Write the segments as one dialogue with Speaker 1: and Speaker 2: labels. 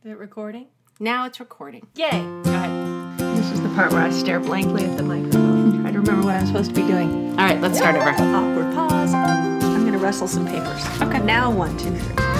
Speaker 1: Is it recording?
Speaker 2: Now it's recording.
Speaker 1: Yay! Go ahead.
Speaker 3: This is the part where I stare blankly at the microphone and try to remember what I'm supposed to be doing.
Speaker 2: All right, let's start over.
Speaker 3: Awkward pause. I'm going to rustle some papers.
Speaker 2: Okay.
Speaker 3: Now 1, 2, 3.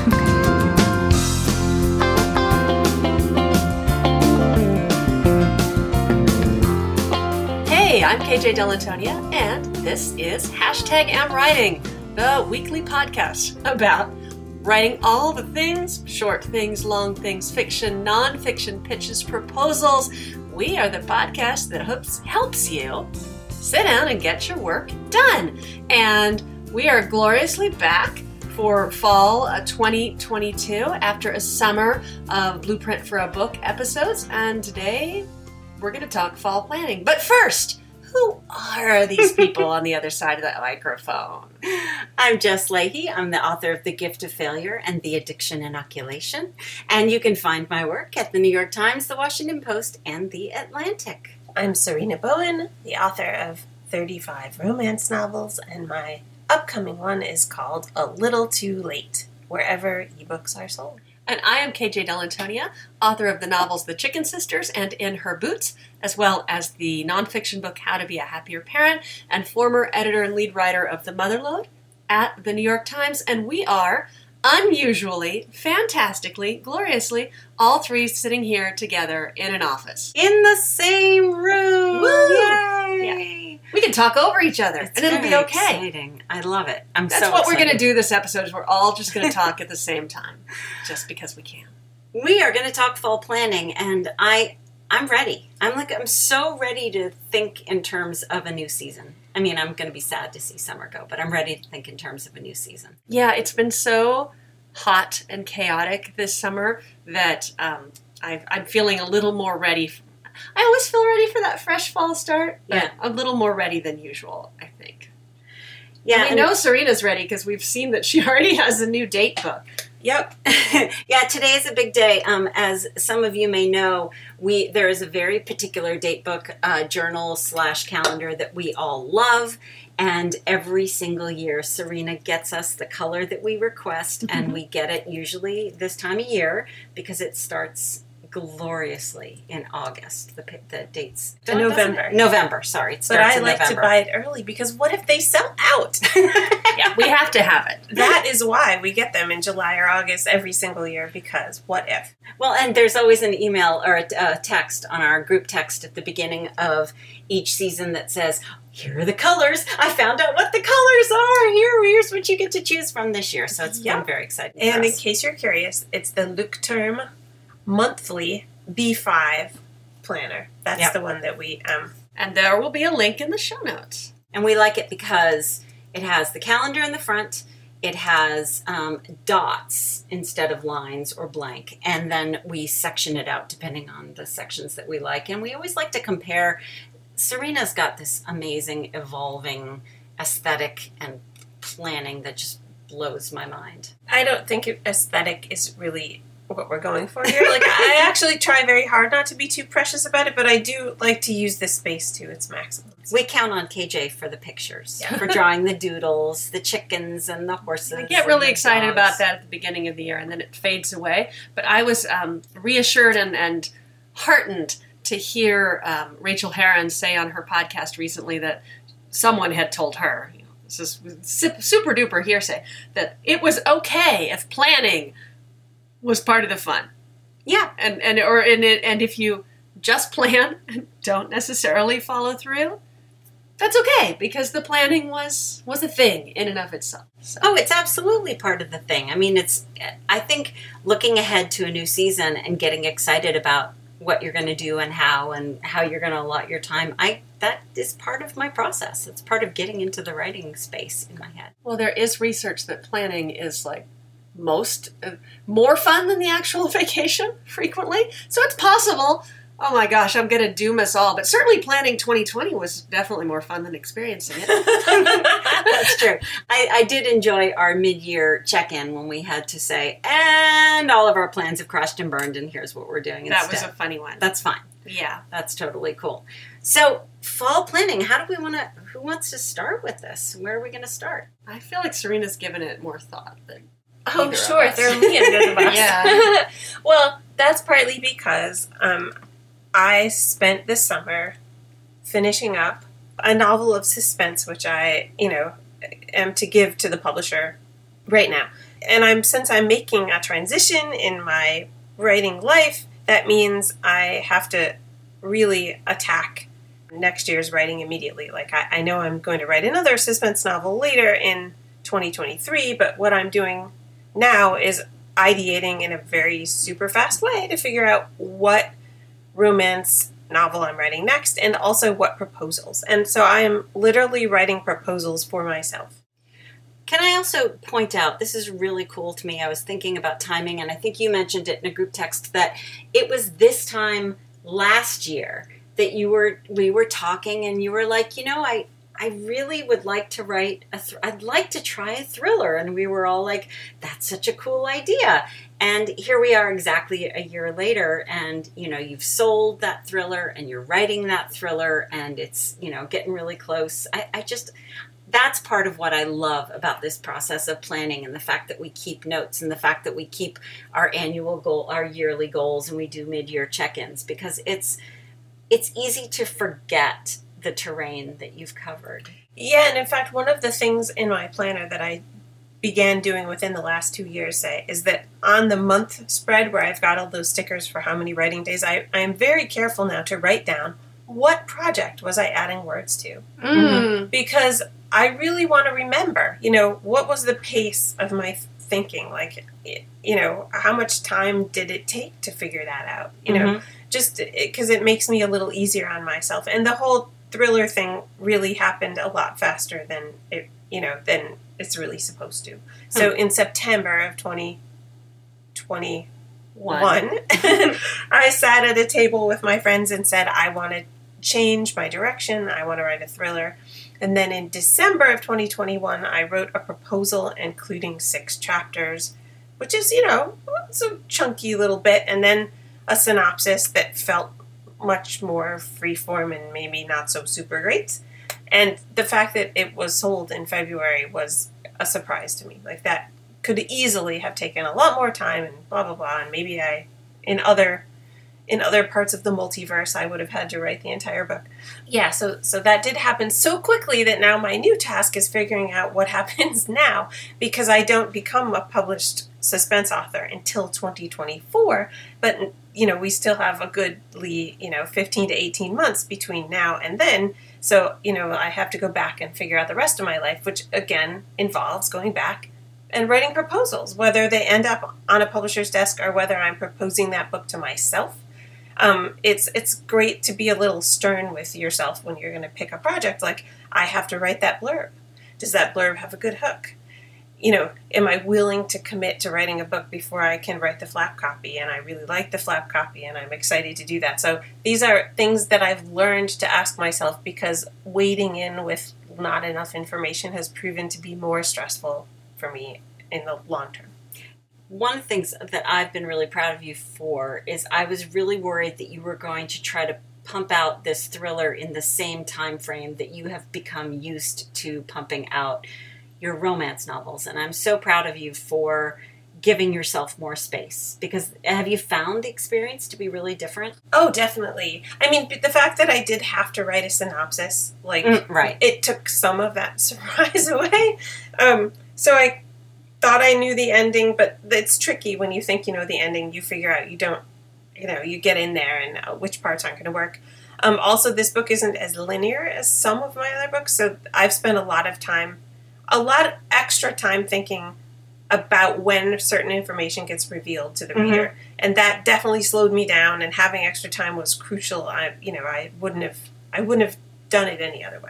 Speaker 1: Hey, I'm KJ Delantonia, and this is #AmWriting, the weekly podcast about writing all the things, short things, long things, fiction, non-fiction, pitches, proposals. We are the podcast that helps you sit down and get your work done. And we are gloriously back for fall 2022 after a summer of Blueprint for a Book episodes. And today we're going to talk fall planning. But first, who are these people on the other side of that microphone?
Speaker 4: I'm Jess Leahy. I'm the author of The Gift of Failure and The Addiction Inoculation. And you can find my work at the New York Times, the Washington Post, and The Atlantic.
Speaker 5: I'm Serena Bowen, the author of 35 romance novels, and my upcoming one is called A Little Too Late, wherever ebooks are sold.
Speaker 1: And I am KJ Delantonia, author of the novels The Chicken Sisters and In Her Boots, as well as the nonfiction book How to Be a Happier Parent, and former editor and lead writer of The Motherlode at the New York Times. And we are unusually, fantastically, gloriously, all three sitting here together in an office.
Speaker 4: In the same room!
Speaker 1: Woo!
Speaker 4: Yay!
Speaker 1: We can talk over each other,
Speaker 4: It's
Speaker 1: and it'll be
Speaker 4: very
Speaker 1: okay.
Speaker 4: Exciting. I love it. I'm
Speaker 1: That's
Speaker 4: so
Speaker 1: what we're
Speaker 4: excited.
Speaker 1: going to do this episode, is we're all just going to talk at the same time, just because we can.
Speaker 4: We are going to talk fall planning, and I'm ready. I'm so ready to think in terms of a new season. I mean, I'm going to be sad to see summer go, but I'm ready to think in terms of a new season.
Speaker 1: Yeah, it's been so hot and chaotic this summer that I'm feeling a little more ready. I always feel ready for that fresh fall start, but
Speaker 4: Yeah.
Speaker 1: a little more ready than usual, I think.
Speaker 4: Yeah,
Speaker 1: And we know Serena's ready because we've seen that she already has a new date book.
Speaker 4: Yep. Yeah, today is a big day. As some of you may know, there is a very particular date book journal/calendar that we all love. And every single year, Serena gets us the color that we request, and we get it usually this time of year because it starts gloriously in August. The dates.
Speaker 5: November.
Speaker 4: November, sorry. It
Speaker 5: But
Speaker 4: starts
Speaker 5: I
Speaker 4: in
Speaker 5: like
Speaker 4: November.
Speaker 5: to buy it early because what if they sell out?
Speaker 1: Yeah, we have to have it.
Speaker 5: That is why we get them in July or August every single year, because what if?
Speaker 4: Well, and there's always an email or a text on our group text at the beginning of each season that says, here are the colors. I found out what the colors are. Here's what you get to choose from this year. So it's been very exciting.
Speaker 5: And
Speaker 4: for
Speaker 5: in
Speaker 4: us.
Speaker 5: case you're curious, it's the Leuchtturm monthly B5 planner. That's the one that we...
Speaker 1: And there will be a link in the show notes.
Speaker 4: And we like it because it has the calendar in the front. It has dots instead of lines or blank. And then we section it out depending on the sections that we like. And we always like to compare. Serena's got this amazing, evolving aesthetic and planning that just blows my mind.
Speaker 5: I don't think aesthetic is really what we're going for here. Like, I actually try very hard not to be too precious about it, but I do like to use the space to its maximum.
Speaker 4: We count on KJ for the pictures, for drawing the doodles, the chickens, and the horses.
Speaker 1: I get really excited about that at the beginning of the year, and then it fades away. But I was reassured and heartened to hear Rachel Herron say on her podcast recently that someone had told her, this is super duper hearsay, that it was okay if planning was part of the fun.
Speaker 4: Yeah.
Speaker 1: And if you just plan and don't necessarily follow through, that's okay, because the planning was a thing in and of itself. So.
Speaker 4: Oh, it's absolutely part of the thing. I mean, I think looking ahead to a new season and getting excited about what you're going to do and how you're going to allot your time, that is part of my process. It's part of getting into the writing space in my head.
Speaker 1: Well, there is research that planning is like more fun than the actual vacation frequently. So it's possible. Oh my gosh, I'm going to doom us all. But certainly planning 2020 was definitely more fun than experiencing it.
Speaker 4: That's true. I did enjoy our mid-year check-in when we had to say, and all of our plans have crashed and burned, and here's what we're doing instead.
Speaker 1: That was a funny one.
Speaker 4: That's fine.
Speaker 1: Yeah.
Speaker 4: That's totally cool. So, fall planning, who wants to start with this? Where are we going to start?
Speaker 1: I feel like Serena's given it more thought than
Speaker 5: Oh,
Speaker 1: either of
Speaker 5: sure.
Speaker 1: us.
Speaker 5: Throw me under the bus.
Speaker 1: Yeah.
Speaker 5: Well, that's partly because I spent this summer finishing up a novel of suspense, which I, am to give to the publisher right now. And since I'm making a transition in my writing life, that means I have to really attack next year's writing immediately. Like, I know I'm going to write another suspense novel later in 2023, but what I'm doing now is ideating in a very super fast way to figure out what romance novel I'm writing next and also what proposals. And so I am literally writing proposals for myself.
Speaker 4: Can I also point out, this is really cool to me. I was thinking about timing, and I think you mentioned it in a group text, that it was this time last year that we were talking, and you were like, I really would like to write I'd like to try a thriller. And we were all like, that's such a cool idea. And here we are exactly a year later, and, you've sold that thriller and you're writing that thriller, and it's, getting really close. That's part of what I love about this process of planning, and the fact that we keep notes, and the fact that we keep our annual goal, our yearly goals, and we do mid-year check-ins, because it's easy to forget the terrain that you've covered.
Speaker 5: Yeah, and in fact, one of the things in my planner that I began doing within the last 2 years, is that on the month spread where I've got all those stickers for how many writing days, I am very careful now to write down what project was I adding words to.
Speaker 2: Mm.
Speaker 5: Because I really want to remember, what was the pace of my thinking? Like, how much time did it take to figure that out? Just because it makes me a little easier on myself. And the whole thriller thing really happened a lot faster than than it's really supposed to. So in September of 2021, I sat at a table with my friends and said, I want to change my direction. I want to write a thriller. And then in December of 2021, I wrote a proposal including 6 chapters, which is, it's a chunky little bit, and then a synopsis that felt much more freeform and maybe not so super great. And the fact that it was sold in February was a surprise to me. Like, that could easily have taken a lot more time and blah, blah, blah. And maybe in other parts of the multiverse, I would have had to write the entire book. Yeah, so that did happen so quickly that now my new task is figuring out what happens now, because I don't become a published suspense author until 2024. But, we still have a goodly, 15 to 18 months between now and then. So, I have to go back and figure out the rest of my life, which, again, involves going back and writing proposals, whether they end up on a publisher's desk or whether I'm proposing that book to myself. It's great to be a little stern with yourself when you're going to pick a project. Like, I have to write that blurb. Does that blurb have a good hook? Am I willing to commit to writing a book before I can write the flap copy? And I really like the flap copy, and I'm excited to do that. So these are things that I've learned to ask myself, because wading in with not enough information has proven to be more stressful for me in the long term.
Speaker 4: One of the things that I've been really proud of you for is I was really worried that you were going to try to pump out this thriller in the same time frame that you have become used to pumping out your romance novels. And I'm so proud of you for giving yourself more space, because have you found the experience to be really different?
Speaker 5: Oh, definitely. I mean, the fact that I did have to write a synopsis,
Speaker 4: right.
Speaker 5: It took some of that surprise away. So I thought I knew the ending, but it's tricky when you think you know the ending. You figure out you don't, you get in there and which parts aren't going to work. Also, this book isn't as linear as some of my other books, so I've spent a lot of extra time thinking about when certain information gets revealed to the reader, and that definitely slowed me down. And having extra time was crucial. I wouldn't have done it any other way.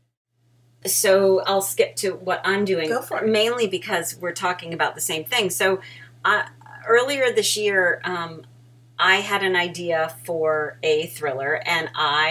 Speaker 4: So I'll skip to what I'm doing.
Speaker 5: Go for it.
Speaker 4: Mainly because we're talking about the same thing. So earlier this year, I had an idea for a thriller, and I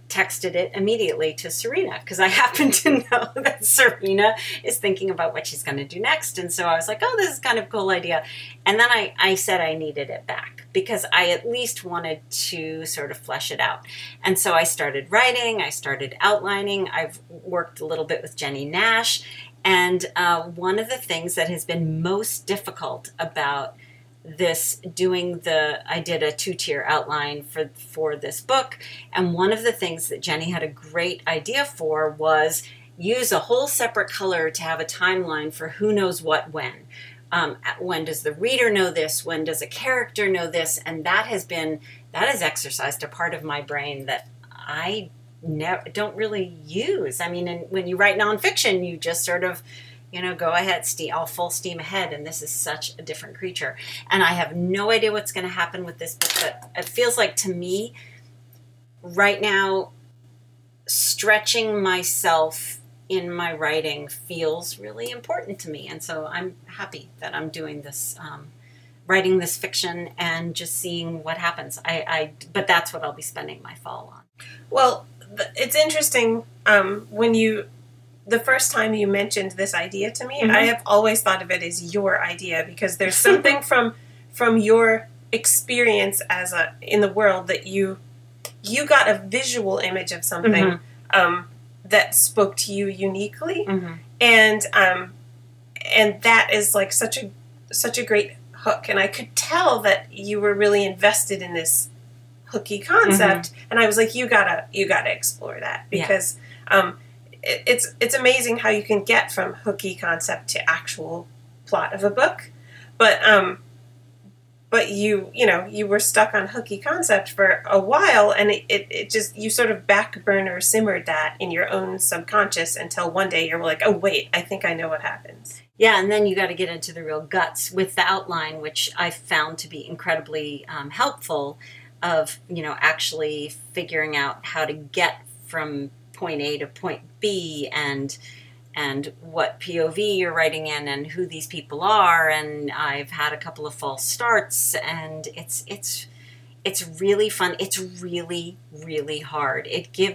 Speaker 4: texted it immediately to Serena because I happen to know that Serena is thinking about what she's going to do next. And so I was like, oh, this is kind of a cool idea. And then I said I needed it back because I at least wanted to sort of flesh it out. And so I started writing, I started outlining. I've worked a little bit with Jennie Nash. And one of the things that has been most difficult about this I did a 2-tier outline for this book, and one of the things that Jennie had a great idea for was use a whole separate color to have a timeline for who knows what when. When does the reader know this? When does a character know this? And that has exercised a part of my brain that I don't really use. I mean, when you write nonfiction, you just sort of go ahead, all full steam ahead, and this is such a different creature. And I have no idea what's going to happen with this book, but it feels like to me, right now, stretching myself in my writing feels really important to me. And so I'm happy that I'm doing this, writing this fiction and just seeing what happens. But that's what I'll be spending my fall on.
Speaker 5: Well, it's interesting the first time you mentioned this idea to me, I have always thought of it as your idea because there's something from your experience in the world that you got a visual image of something that spoke to you uniquely, and that is like such a great hook, and I could tell that you were really invested in this hooky concept, and I was like, you gotta explore that because. It's amazing how you can get from hooky concept to actual plot of a book, but you were stuck on hooky concept for a while, and it just, you sort of back burner simmered that in your own subconscious until one day you're like, oh wait, I think I know what happens.
Speaker 4: Yeah, and then you got to get into the real guts with the outline, which I found to be incredibly helpful of actually figuring out how to get from point A to point B and what POV you're writing in and who these people are, and I've had a couple of false starts, and it's really fun. It's really, really hard.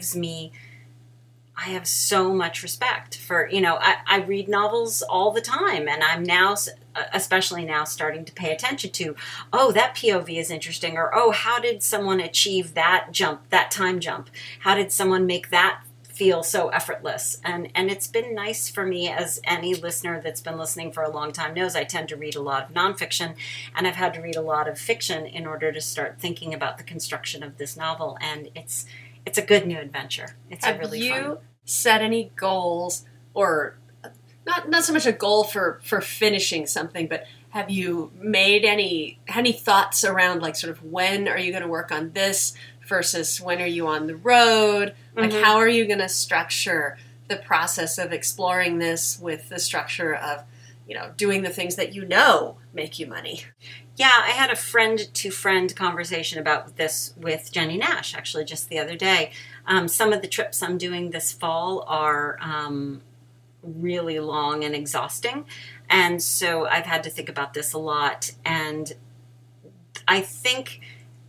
Speaker 4: I have so much respect for, I read novels all the time, and I'm now, especially now, starting to pay attention to, oh, that POV is interesting, or, oh, how did someone achieve that time jump? How did someone make that feel so effortless? And it's been nice for me, as any listener that's been listening for a long time knows, I tend to read a lot of nonfiction, and I've had to read a lot of fiction in order to start thinking about the construction of this novel, and it's a good new adventure. It's a really fun.
Speaker 1: Have you set any goals, or not so much a goal for finishing something, but have you made any thoughts around, like, sort of when are you going to work on this versus when are you on the road? Like, how are you going to structure the process of exploring this with the structure of, doing the things that make you money?
Speaker 4: Yeah, I had a friend-to-friend conversation about this with Jennie Nash, actually, just the other day. Some of the trips I'm doing this fall are really long and exhausting, and so I've had to think about this a lot, and I think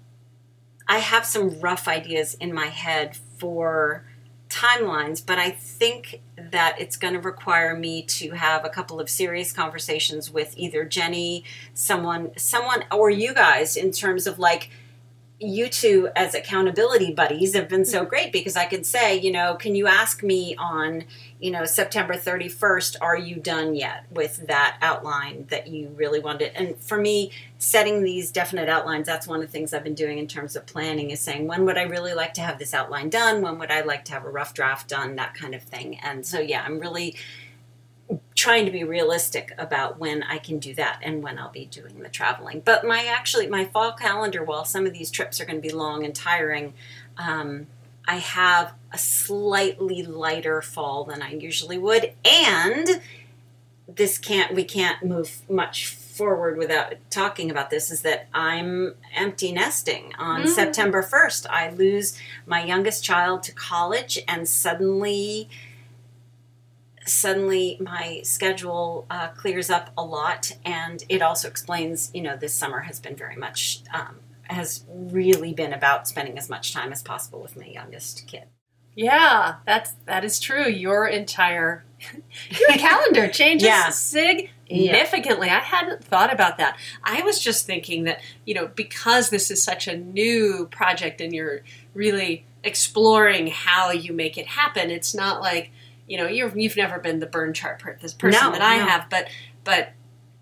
Speaker 4: I have some rough ideas in my head for timelines, but I think that it's going to require me to have a couple of serious conversations with either Jennie, someone, or you guys, in terms of, like, you two as accountability buddies have been so great, because I could say, can you ask me on, September 31st, are you done yet with that outline that you really wanted? And for me, setting these definite outlines, that's one of the things I've been doing in terms of planning, is saying, when would I really like to have this outline done? When would I like to have a rough draft done? That kind of thing. And so, yeah, I'm really trying to be realistic about when I can do that and when I'll be doing the traveling. But my fall calendar, while some of these trips are going to be long and tiring, I have a slightly lighter fall than I usually would, and we can't move much forward without talking about this, is that I'm empty nesting on September 1st. I lose my youngest child to college, and suddenly my schedule clears up a lot, and it also explains, this summer has been very much has really been about spending as much time as possible with my youngest kid.
Speaker 1: Yeah, that is true. Your entire calendar changes significantly. I hadn't thought about that. I was just thinking that, because this is such a new project and you're really exploring how you make it happen, it's not like, you've never been the burn chart this person that I have, but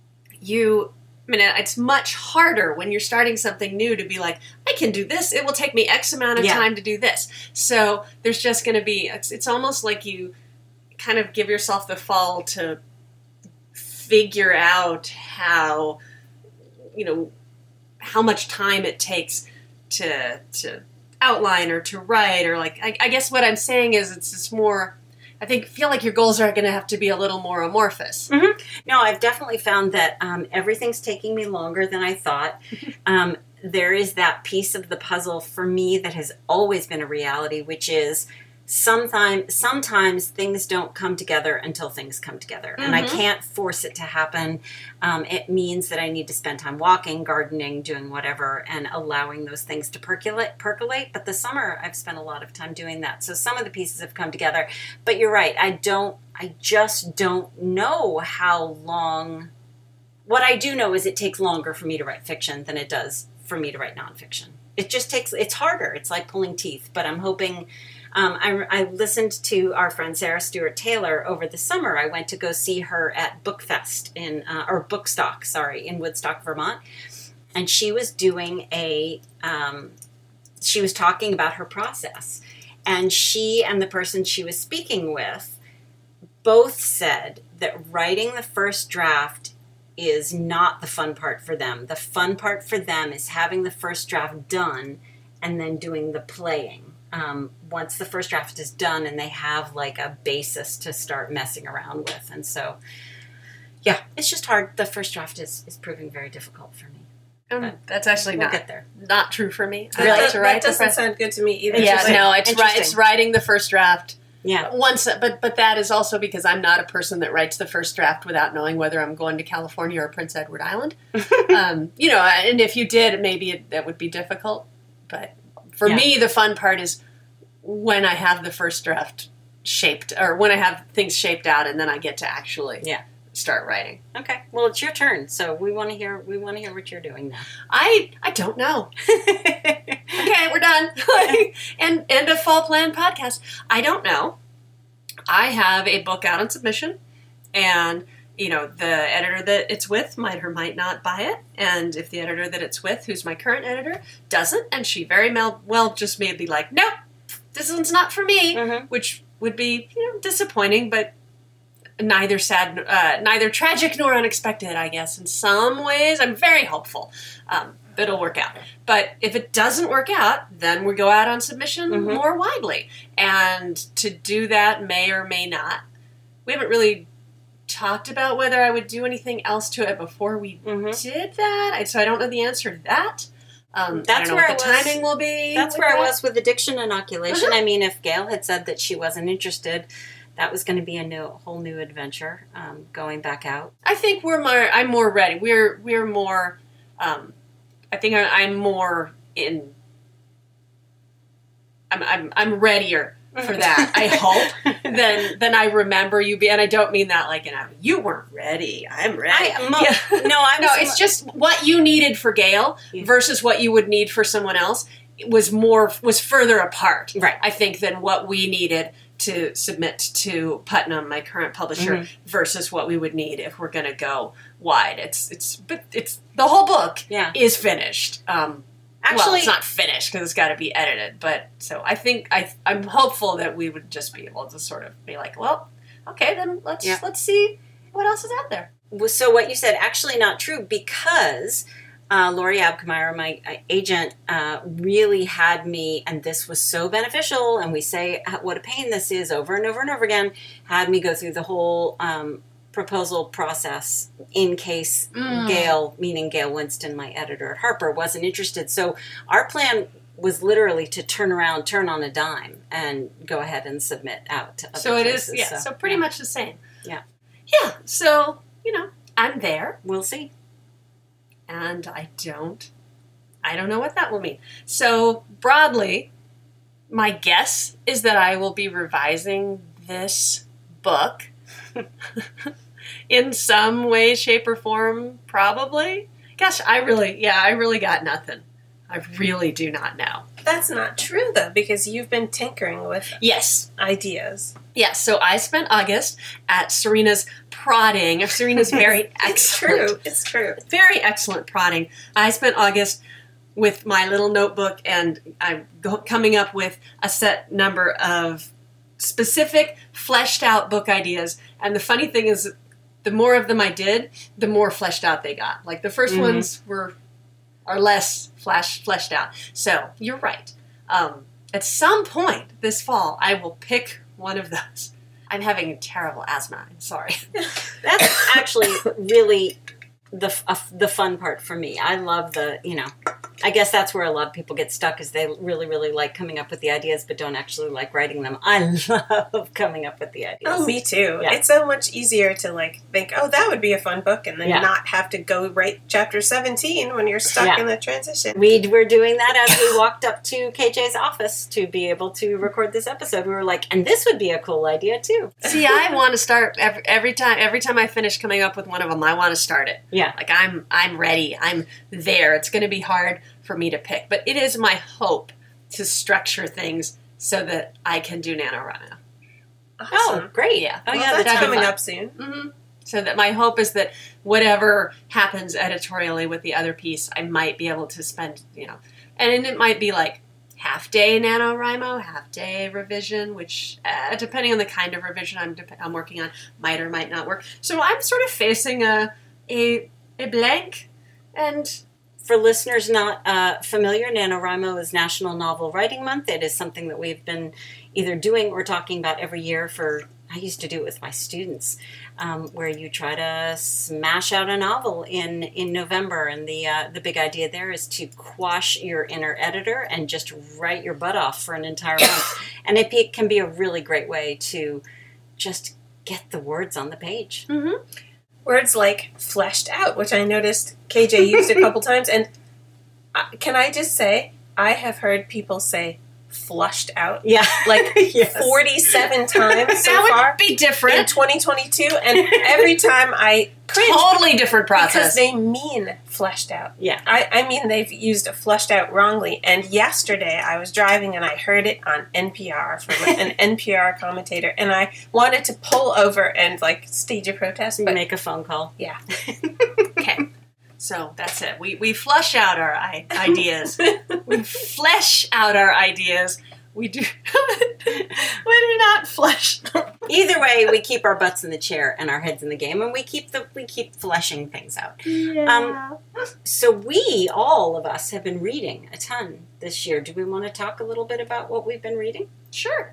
Speaker 1: it's much harder when you're starting something new to be like, I can do this. It will take me X amount of time to do this. So there's just going to be, it's almost like you kind of give yourself the fall to figure out how much time it takes to outline or to write, or I guess what I'm saying is it's just more, feel like your goals are going to have to be a little more amorphous.
Speaker 4: Mm-hmm. No, I've definitely found that everything's taking me longer than I thought. There is that piece of the puzzle for me that has always been a reality, which is sometimes things don't come together until things come together. Mm-hmm. And I can't force it to happen. It means that I need to spend time walking, gardening, doing whatever, and allowing those things to percolate. But this summer, I've spent a lot of time doing that. So some of the pieces have come together. But you're right. I just don't know how long. What I do know is it takes longer for me to write fiction than it does for me to write nonfiction. It's harder. It's like pulling teeth. But I'm hoping. I listened to our friend Sarah Stewart Taylor over the summer. I went to go see her at Bookfest Bookstock in Woodstock, Vermont. And she was doing she was talking about her process. And she and the person she was speaking with both said that writing the first draft is not the fun part for them. The fun part for them is having the first draft done and then doing the playing. Once the first draft is done and they have a basis to start messing around with. And so, it's just hard. The first draft is proving very difficult for me.
Speaker 1: That's actually
Speaker 4: we'll get there.
Speaker 1: Not true for me.
Speaker 5: That doesn't sound good to me either.
Speaker 1: Yeah, no, it's writing the first draft.
Speaker 4: Yeah.
Speaker 1: But that is also because I'm not a person that writes the first draft without knowing whether I'm going to California or Prince Edward Island. And if you did, maybe that would be difficult. But for me, the fun part is when I have the first draft shaped, or when I have things shaped out, and then I get to actually start writing.
Speaker 4: Okay, well, it's your turn, so we want to hear what you're doing now.
Speaker 1: I don't know. Okay, we're done. End of Fall Plan podcast. I don't know. I have a book out on submission, and the editor that it's with might or might not buy it. And if the editor that it's with, who's my current editor, doesn't, and she very well just may be like, nope, this one's not for me, which would be disappointing, but neither tragic nor unexpected, I guess. In some ways, I'm very hopeful that it'll work out. But if it doesn't work out, then we go out on submission more widely. And to do that may or may not. We haven't really talked about whether I would do anything else to it before we did that. So I don't know the answer to that. That's where the timing will be.
Speaker 4: That's where I was with addiction inoculation. I mean, if Gail had said that she wasn't interested, that was going to be a whole new adventure going back out.
Speaker 1: I think I'm more ready. We're more. I think I'm more in. I'm readier for that. I hope than I remember you being. And I don't mean that you weren't ready. I'm ready. It's just what you needed for Gail versus what you would need for someone else was further apart.
Speaker 4: Right.
Speaker 1: I think than what we needed to submit to Putnam, my current publisher, versus what we would need if we're going to go wide. It's the whole book is finished. Actually, it's not finished because it's got to be edited. But so I think I'm hopeful that we would just be able to sort of be like, well, okay, then let's see what else is out there.
Speaker 4: So what you said, actually not true, because Lori Abkemeyer, my agent, really had me, and this was so beneficial, and we say what a pain this is over and over and over again, had me go through the whole proposal process in case Gail, meaning Gail Winston, my editor at Harper, wasn't interested. So our plan was literally to turn on a dime and go ahead and submit out to other places.
Speaker 1: It is, so pretty much the same.
Speaker 4: Yeah.
Speaker 1: Yeah, so, I'm there.
Speaker 4: We'll see.
Speaker 1: And I don't I don't know what that will mean. So broadly, my guess is that I will be revising this book in some way, shape, or form, probably. Gosh, I really got nothing. I really do not know.
Speaker 5: That's not true, though, because you've been tinkering with
Speaker 1: Yes.
Speaker 5: ideas.
Speaker 1: Yes, so I spent August at Serena's prodding, of Serena's very excellent.
Speaker 5: It's true.
Speaker 1: Very excellent prodding. I spent August with my little notebook, and I'm coming up with a set number of specific, fleshed out book ideas. And the funny thing is, the more of them I did, the more fleshed out they got. Like the first ones are less fleshed out. So you're right. At some point this fall, I will pick one of those. I'm having terrible asthma. I'm sorry.
Speaker 4: That's actually really the fun part for me. I love I guess that's where a lot of people get stuck, is they really, really like coming up with the ideas but don't actually like writing them. I love coming up with the ideas.
Speaker 5: Oh, me too.
Speaker 4: Yeah.
Speaker 5: It's so much easier to think, oh, that would be a fun book, and then not have to go write chapter 17 when you're stuck in the transition.
Speaker 4: We were doing that as we walked up to KJ's office to be able to record this episode. We were like, and this would be a cool idea too.
Speaker 1: See, I want to start every time I finish coming up with one of them, I want to start it.
Speaker 4: Yeah.
Speaker 1: Like I'm ready. I'm there. It's going to be hard for me to pick, but it is my hope to structure things so that I can do NaNoWriMo.
Speaker 5: Awesome.
Speaker 4: Oh, great.
Speaker 1: Yeah.
Speaker 5: Oh,
Speaker 4: Oh,
Speaker 5: yeah,
Speaker 4: yeah,
Speaker 5: that's coming
Speaker 1: fun.
Speaker 5: up soon.
Speaker 1: Mm-hmm. So that my hope is that whatever happens editorially with the other piece, I might be able to spend, and it might be like half day NaNoWriMo, half day revision, which depending on the kind of revision I'm working on, might or might not work. So I'm sort of facing a blank. And
Speaker 4: for listeners not familiar, NaNoWriMo is National Novel Writing Month. It is something that we've been either doing or talking about every year I used to do it with my students, where you try to smash out a novel in November. And the big idea there is to quash your inner editor and just write your butt off for an entire month. And it can be a really great way to just get the words on the page.
Speaker 1: mm-hmm.
Speaker 5: Words like fleshed out, which I noticed KJ used a couple times. And can I just say, I have heard people say flushed out
Speaker 4: Yeah.
Speaker 5: like
Speaker 4: Yes.
Speaker 5: 47 times so
Speaker 1: that
Speaker 5: far
Speaker 1: would be
Speaker 5: in
Speaker 1: different.
Speaker 5: 2022. And every time I cringe
Speaker 1: Totally different
Speaker 5: because
Speaker 1: process.
Speaker 5: they mean fleshed out.
Speaker 4: Yeah.
Speaker 5: I mean, they've used a flushed out wrongly. And yesterday I was driving and I heard it on NPR from an NPR commentator, and I wanted to pull over and stage a protest, but
Speaker 4: Make a phone call.
Speaker 5: yeah.
Speaker 1: Okay. So that's it. We flush out our ideas. We flesh out our ideas. We do not flesh them.
Speaker 4: Either way, we keep our butts in the chair and our heads in the game, and we keep fleshing things out. So all of us have been reading a ton this year. Do we want to talk a little bit about what we've been reading?
Speaker 1: Sure.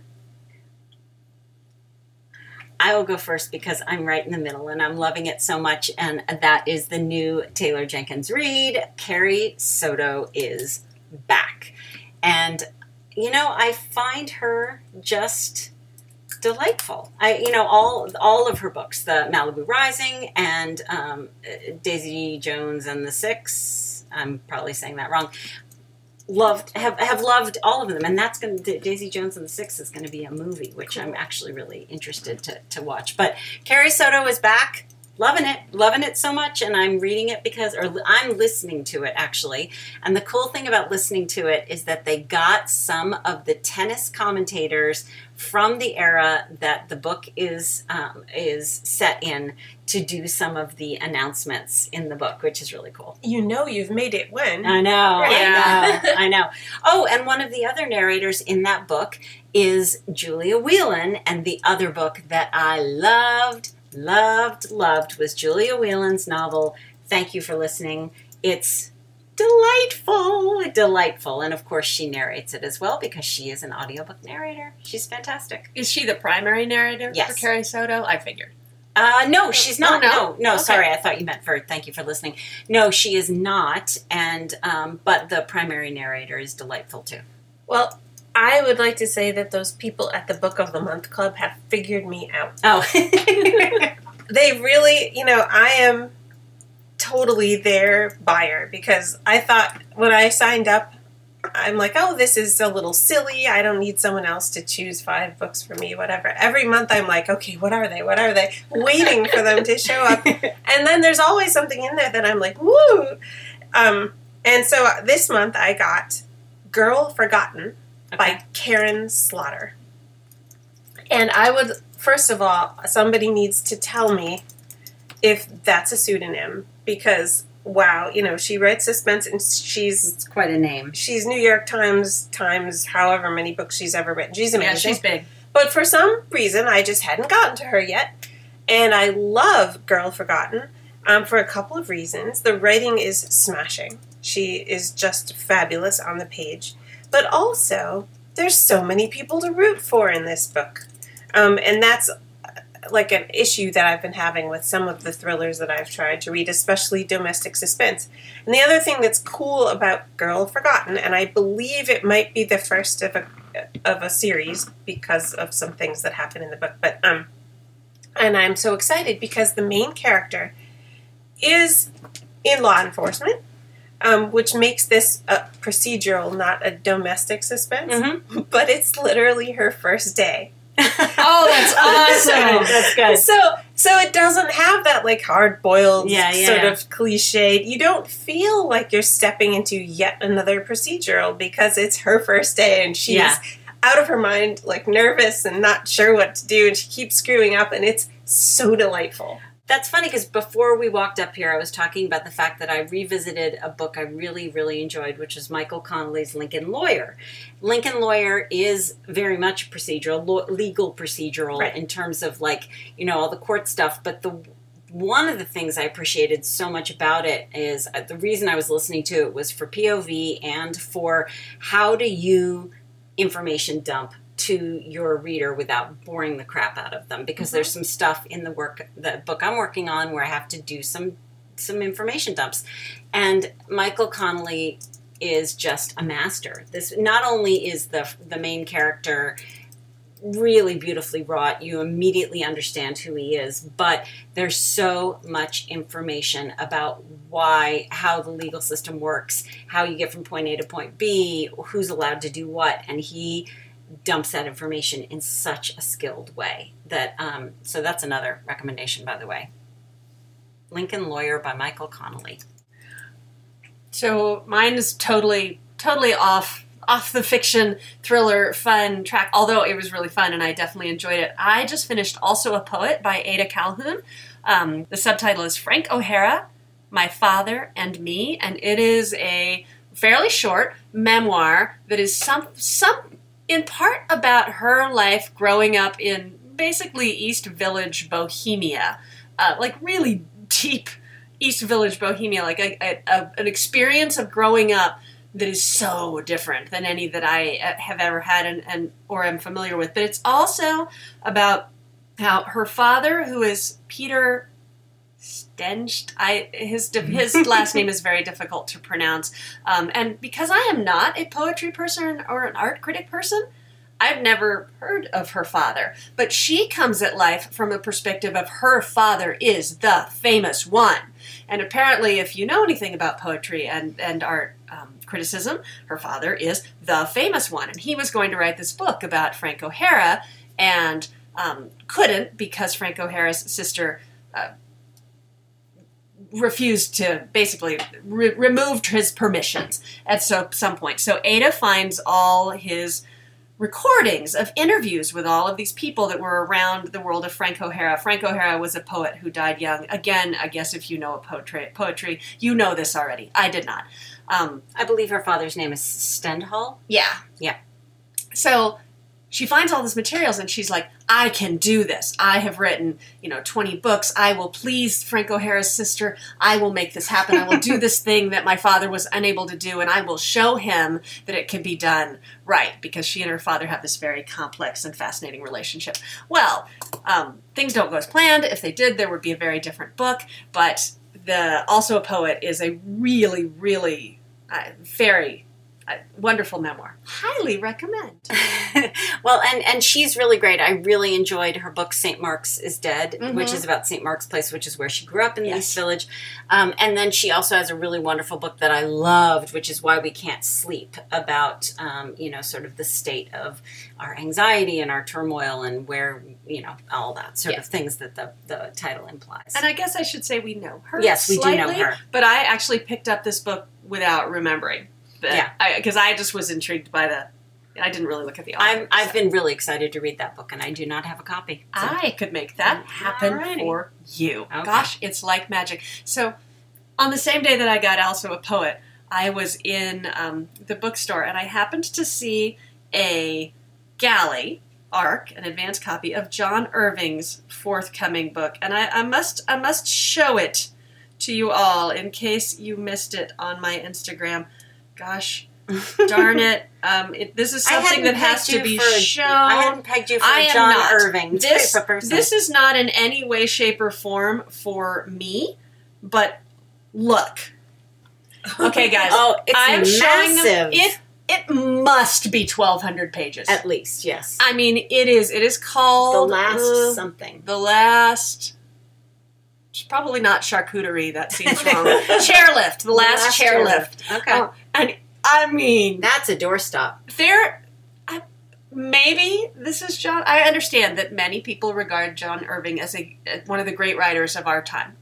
Speaker 4: I will go first because I'm right in the middle and I'm loving it so much, and that is the new Taylor Jenkins Reid. Carrie Soto is back. And, I find her just delightful. All of her books, the Malibu Rising and Daisy Jones and the Six, I'm probably saying that wrong, have loved all of them, and that's going to Daisy Jones and the Six is going to be a movie, which I'm actually really interested to watch. But Carrie Soto is back, loving it so much, and I'm reading it I'm listening to it actually. And the cool thing about listening to it is that they got some of the tennis commentators from the era that the book is set in to do some of the announcements in the book, which is really cool.
Speaker 5: You've made it when.
Speaker 4: I know.
Speaker 1: Yeah.
Speaker 4: I know. Oh, and one of the other narrators in that book is Julia Whelan, and the other book that I loved was Julia Whelan's novel, Thank You for Listening. It's delightful. And of course she narrates it as well because she is an audiobook narrator. She's fantastic.
Speaker 1: Is she the primary narrator
Speaker 4: Yes.
Speaker 1: for Carrie Soto? I figured.
Speaker 4: No, she's not.
Speaker 1: Oh, no?
Speaker 4: No,
Speaker 1: Okay.
Speaker 4: sorry. I thought you meant for Thank You for Listening. No, she is not. And, but the primary narrator is delightful too.
Speaker 5: Well, I would like to say that those people at the Book of the Month Club have figured me out.
Speaker 4: Oh.
Speaker 5: They really, I am totally their buyer because I thought when I signed up, I'm like, oh, this is a little silly. I don't need someone else to choose 5 books for me, whatever. Every month I'm like, okay, what are they? What are they? Waiting for them to show up. And then there's always something in there that I'm like, woo! And so this month I got Girl Forgotten by Karen Slaughter. And I would, first of all, somebody needs to tell me if that's a pseudonym because, wow, she writes suspense and
Speaker 4: It's quite a name.
Speaker 5: She's New York Times however many books she's ever written. She's amazing.
Speaker 1: Yeah, she's big.
Speaker 5: But for some reason, I just hadn't gotten to her yet. And I love Girl Forgotten for a couple of reasons. The writing is smashing. She is just fabulous on the page. But also, there's so many people to root for in this book. And that's like an issue that I've been having with some of the thrillers that I've tried to read, especially domestic suspense. And the other thing that's cool about Girl Forgotten, and I believe it might be the first of a series because of some things that happen in the book, but and I'm so excited because the main character is in law enforcement, which makes this a procedural, not a domestic suspense, but it's literally her first day.
Speaker 1: Oh, that's awesome.
Speaker 4: That's good.
Speaker 5: So it doesn't have that like hard-boiled sort of cliche. You don't feel like you're stepping into yet another procedural because it's her first day and she's out of her mind, like nervous and not sure what to do, and she keeps screwing up, and it's so delightful.
Speaker 4: That's funny because before we walked up here, I was talking about the fact that I revisited a book I really, really enjoyed, which is Michael Connelly's Lincoln Lawyer. Lincoln Lawyer is very much procedural, legal procedural in terms of like, all the court stuff. But one of the things I appreciated so much about it is the reason I was listening to it was for POV and for how do you information dump to your reader without boring the crap out of them, because there's some stuff in the book I'm working on where I have to do some information dumps, and Michael Connelly is just a master. This not only is the main character really beautifully wrought, you immediately understand who he is, but there's so much information about how the legal system works, how you get from point A to point B, who's allowed to do what, and he dumps that information in such a skilled way that so that's another recommendation, by the way. Lincoln Lawyer by Michael Connelly.
Speaker 1: So mine is totally off the fiction thriller fun track, although it was really fun and I definitely enjoyed it. I just finished Also a Poet by Ada Calhoun. The subtitle is Frank O'Hara, My Father and Me, and it is a fairly short memoir that is some in part about her life growing up in basically East Village, Bohemia, like really deep East Village, Bohemia, like an experience of growing up that is so different than any that I have ever had and or am familiar with. But it's also about how her father, who is Peter Stencht, his last name is very difficult to pronounce, and because I am not a poetry person or an art critic person, I've never heard of her father, but she comes at life from a perspective of her father is the famous one. And apparently, if you know anything about poetry and art criticism, her father is the famous one. And he was going to write this book about Frank O'Hara and couldn't because Frank O'Hara's sister refused to, basically removed his permissions at some point. So Ada finds all his recordings of interviews with all of these people that were around the world of Frank O'Hara. Frank O'Hara was a poet who died young. Again, I guess if you know poetry, you know this already. I did not.
Speaker 4: I believe her father's name is Stendhal.
Speaker 1: Yeah.
Speaker 4: Yeah.
Speaker 1: So she finds all these materials and she's like, I can do this. I have written, 20 books. I will please Frank O'Hara's sister. I will make this happen. I will do this thing that my father was unable to do, and I will show him that it can be done right, because she and her father have this very complex and fascinating relationship. Well, things don't go as planned. If they did, there would be a very different book, but Also a Poet is a really, really very wonderful memoir. Highly recommend.
Speaker 4: Well, and she's really great. I really enjoyed her book, St. Mark's is Dead, which is about St. Mark's Place, which is where she grew up in the East Village. And then she also has a really wonderful book that I loved, which is Why We Can't Sleep, about, sort of the state of our anxiety and our turmoil and where, all that sort of things that the title implies.
Speaker 1: And I guess I should say we know her.
Speaker 4: Yes, we
Speaker 1: slightly,
Speaker 4: do know her.
Speaker 1: But I actually picked up this book without remembering. Because I just was intrigued by I didn't really look at the author.
Speaker 4: I've been really excited to read that book, and I do not have a copy. So.
Speaker 1: I could make that happen for you.
Speaker 4: Okay.
Speaker 1: Gosh, it's like magic. So, on the same day that I got Also a Poet, I was in the bookstore, and I happened to see a galley ARC, an advanced copy of John Irving's forthcoming book, and I must show it to you all in case you missed it on my Instagram. Gosh, darn it. This is something that has to be shown.
Speaker 4: I hadn't pegged you for a John Irving type of person.
Speaker 1: This is not in any way, shape, or form for me, but look. Okay, guys.
Speaker 4: It's massive.
Speaker 1: It must be 1,200 pages.
Speaker 4: At least, yes.
Speaker 1: I mean, it is. It is called...
Speaker 4: The Last something.
Speaker 1: The Last... It's probably not charcuterie. That seems wrong. Chairlift. The Last Chairlift.
Speaker 4: Okay.
Speaker 1: And I mean...
Speaker 4: That's a doorstop.
Speaker 1: Maybe this is John... I understand that many people regard John Irving as one of the great writers of our time.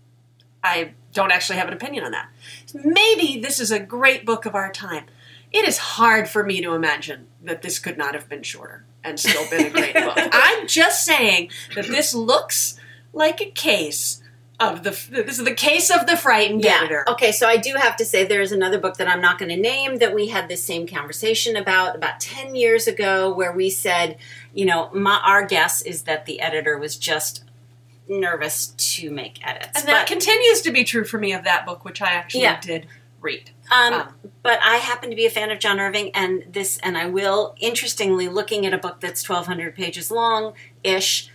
Speaker 1: I don't actually have an opinion on that. Maybe this is a great book of our time. It is hard for me to imagine that this could not have been shorter and still been a great book. I'm just saying that this looks like a case of this is the case of the frightened editor.
Speaker 4: Okay, so I do have to say there is another book that I'm not going to name that we had this same conversation about 10 years ago, where we said, our guess is that the editor was just nervous to make edits.
Speaker 1: And that continues to be true for me of that book, which I actually did read.
Speaker 4: But I happen to be a fan of John Irving, and I will, interestingly, looking at a book that's 1,200 pages long-ish,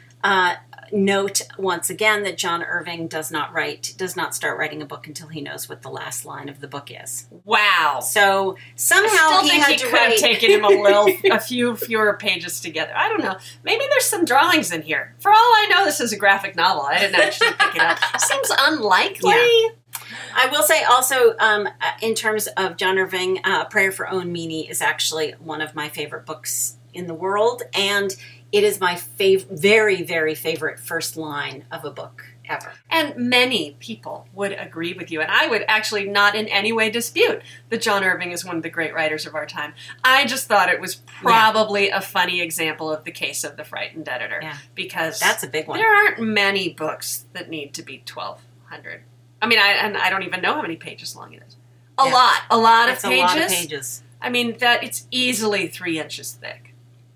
Speaker 4: note once again that John Irving does not start writing a book until he knows what the last line of the book is.
Speaker 1: Wow.
Speaker 4: So somehow
Speaker 1: he could have taken him a few fewer pages together. I don't know. Maybe there's some drawings in here. For all I know, this is a graphic novel. I didn't actually pick it up. Seems unlikely.
Speaker 4: Yeah. I will say also, in terms of John Irving, Prayer for Owen Meany is actually one of my favorite books in the world, and it is my very, very favorite first line of a book ever.
Speaker 1: And many people would agree with you, and I would actually not in any way dispute that John Irving is one of the great writers of our time. I just thought it was probably a funny example of the case of the frightened editor, because
Speaker 4: that's a big one.
Speaker 1: There aren't many books that need to be 1,200. I mean, I don't even know how many pages long it is. A lot of pages.
Speaker 4: A lot of pages.
Speaker 1: I mean, that it's easily 3 inches thick.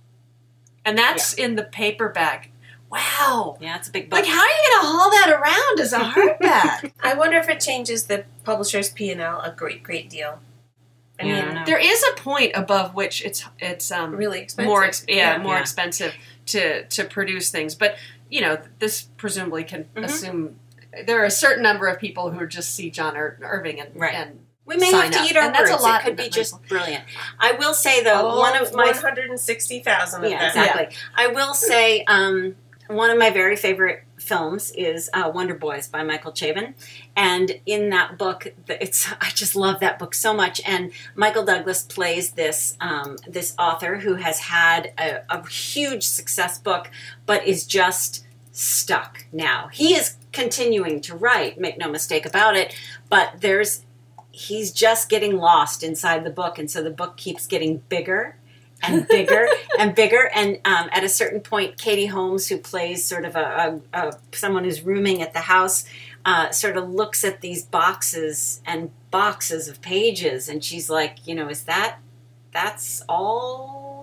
Speaker 1: And that's in the paperback. Wow.
Speaker 4: Yeah, it's a big book.
Speaker 1: Like, how are you going to haul that around as a hardback?
Speaker 5: I wonder if it changes the publisher's P&L a great, great deal. I mean,
Speaker 1: there is a point above which it's
Speaker 5: really expensive.
Speaker 1: More expensive to produce things. But, this presumably can assume there are a certain number of people who just see John Irving and
Speaker 4: we may have to eat our words. It could be just brilliant. I will say, though, one of my
Speaker 5: 160,000 of them.
Speaker 4: Exactly. Yeah. I will say one of my very favorite films is Wonder Boys by Michael Chabon, and in that book, I just love that book so much. And Michael Douglas plays this author who has had a huge success book, but is just stuck now. He is continuing to write, make no mistake about it, but he's just getting lost inside the book, and so the book keeps getting bigger and bigger and bigger. And at a certain point, Katie Holmes, who plays sort of someone who's rooming at the house, sort of looks at these boxes and boxes of pages, and she's like, that's all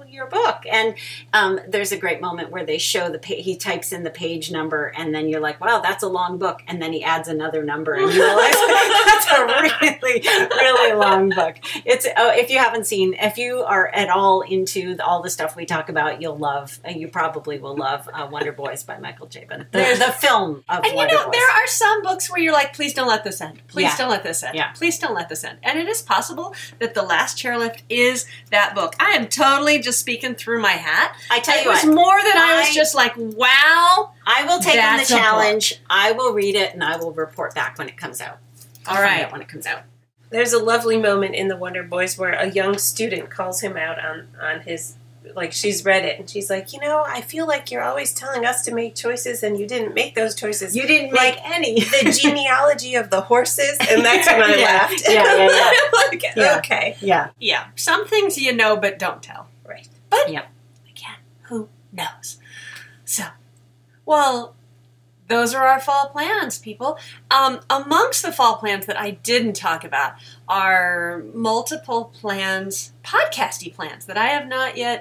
Speaker 4: your book. And there's a great moment where they show he types in the page number, and then you're like, wow, that's a long book. And then he adds another number, and you realize that's a really, really long book. If you haven't seen, if you are at all into all the stuff we talk about, you probably will love Wonder Boys by Michael Chabon. The film of Wonder Boys.
Speaker 1: There are some books where you're like, please don't let this end. Please don't let this end.
Speaker 4: Yeah.
Speaker 1: Please don't let this end. And it is possible that The Last Chairlift is that book. I am totally just speaking through my hat.
Speaker 4: I tell you
Speaker 1: what. It was more than I was just like, wow.
Speaker 4: I will take on the
Speaker 1: that's a
Speaker 4: challenge. I will read it, and I will report back when it comes out.
Speaker 1: All right.
Speaker 4: When it comes out.
Speaker 5: There's a lovely moment in the Wonder Boys where a young student calls him out on his, like, she's read it, and she's like, I feel like you're always telling us to make choices, and you didn't make those choices.
Speaker 4: You didn't make any.
Speaker 5: The genealogy of the horses, and that's when I laughed.
Speaker 4: Yeah.
Speaker 5: Okay.
Speaker 4: Yeah.
Speaker 1: Yeah. Some things you know, but don't tell.
Speaker 5: Right.
Speaker 1: But,
Speaker 4: Yep.
Speaker 1: again, who knows? So, well, those are our fall plans, people. Amongst the fall plans that I didn't talk about are multiple plans, podcasty plans that I have not yet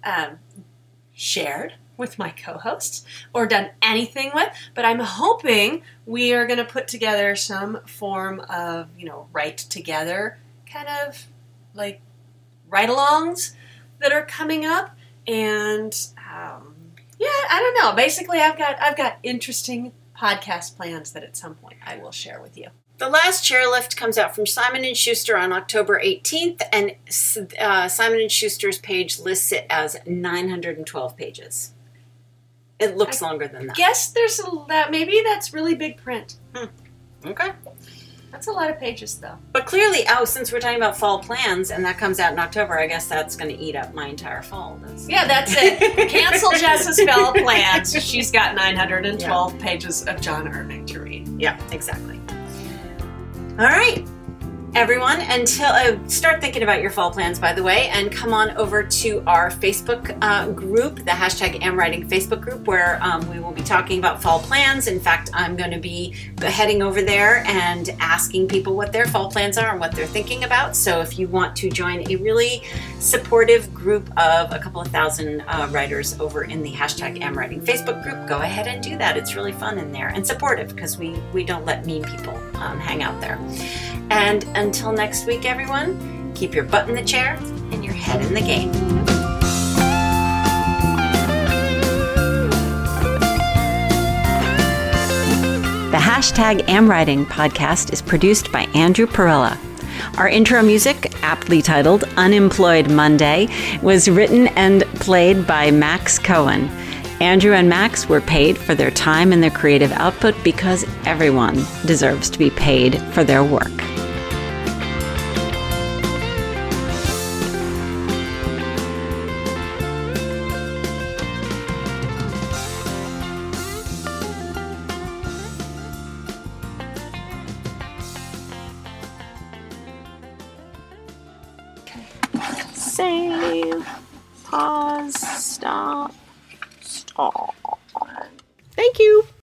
Speaker 1: shared with my co-hosts or done anything with, but I'm hoping we are going to put together some form of, write together kind of like ride-alongs that are coming up. And I don't know. Basically, I've got interesting podcast plans that at some point I will share with you.
Speaker 4: The Last Chairlift comes out from Simon & Schuster on October 18th, and Simon & Schuster's page lists it as 912 pages. It looks longer than that.
Speaker 1: Guess maybe that's really big print.
Speaker 4: Okay.
Speaker 1: That's a lot of pages, though.
Speaker 4: But clearly, since we're talking about fall plans, and that comes out in October, I guess that's going to eat up my entire fall.
Speaker 1: Yeah, that's it. Cancel Jess's fall plans. She's got 912 pages of John Irving to read.
Speaker 4: Yeah, exactly. All right, everyone. Start thinking about your fall plans, by the way, and come on over to our Facebook group, the #AmWriting Facebook group, where we will be talking about fall plans. In fact, I'm going to be heading over there and asking people what their fall plans are and what they're thinking about. So if you want to join a really supportive group of a couple of thousand writers over in the #AmWriting Facebook group, go ahead and do that. It's really fun in there and supportive because we don't let mean people hang out there. And until next week, everyone, keep your butt in the chair and your head in the game. The #AmWriting podcast is produced by Andrew Perella. Our intro music, aptly titled Unemployed Monday, was written and played by Max Cohen. Andrew and Max were paid for their time and their creative output because everyone deserves to be paid for their work.
Speaker 3: Save. Pause. Stop. Stop. Thank you.